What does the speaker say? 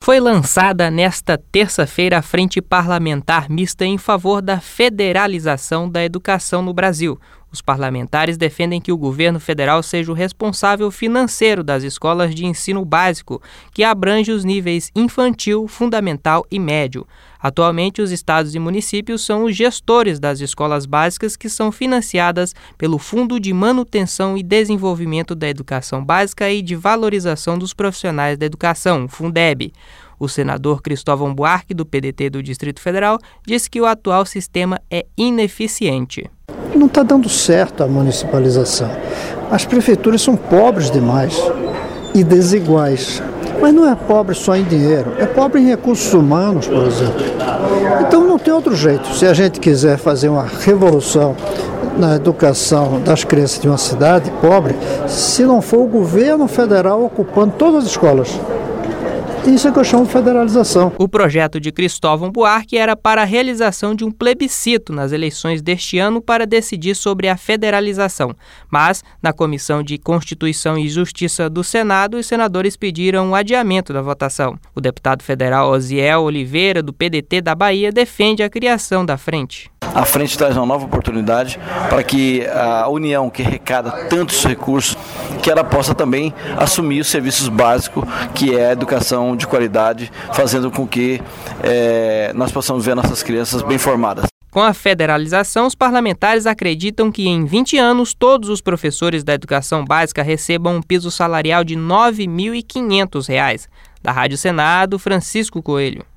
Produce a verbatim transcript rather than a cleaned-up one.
Foi lançada nesta terça-feira a Frente Parlamentar Mista em favor da federalização da educação no Brasil. Os parlamentares defendem que o governo federal seja o responsável financeiro das escolas de ensino básico, que abrange os níveis infantil, fundamental e médio. Atualmente, os estados e municípios são os gestores das escolas básicas, que são financiadas pelo Fundo de Manutenção e Desenvolvimento da Educação Básica e de Valorização dos Profissionais da Educação, Fundeb. O senador Cristóvão Buarque, do P D T do Distrito Federal, disse que o atual sistema é ineficiente. Não está dando certo a municipalização. As prefeituras são pobres demais e desiguais. Mas não é pobre só em dinheiro, é pobre em recursos humanos, por exemplo. Então não tem outro jeito. Se a gente quiser fazer uma revolução na educação das crianças de uma cidade pobre, se não for o governo federal ocupando todas as escolas. Isso é que eu chamo de federalização. O projeto de Cristóvão Buarque era para a realização de um plebiscito nas eleições deste ano para decidir sobre a federalização. Mas, na Comissão de Constituição e Justiça do Senado, os senadores pediram o adiamento da votação. O deputado federal Osiel Oliveira, do P D T da Bahia, defende a criação da frente. A frente traz uma nova oportunidade para que a União, que arrecada tantos recursos, que ela possa também assumir os serviços básicos, que é a educação de qualidade, fazendo com que é, nós possamos ver nossas crianças bem formadas. Com a federalização, os parlamentares acreditam que em vinte anos todos os professores da educação básica recebam um piso salarial de nove mil e quinhentos reais. Da Rádio Senado, Francisco Coelho.